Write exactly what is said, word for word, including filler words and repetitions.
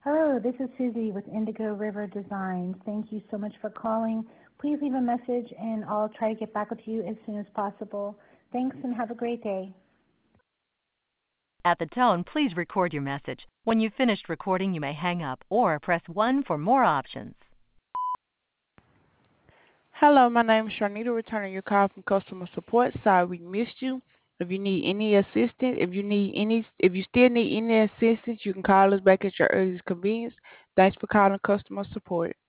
Hello, this is Susie with Indigo River Designs. Thank you so much for calling. Please leave a message and I'll try to get back with you as soon as possible. Thanks and have a great day. At the tone, please record your message. When you've finished recording, you may hang up or press one for more options. Hello, my name is Sharnita, returning your call from customer support. Sorry we missed you. If you need any assistance, if you need any, if you still need any assistance, you can call us back at your earliest convenience. Thanks for calling customer support.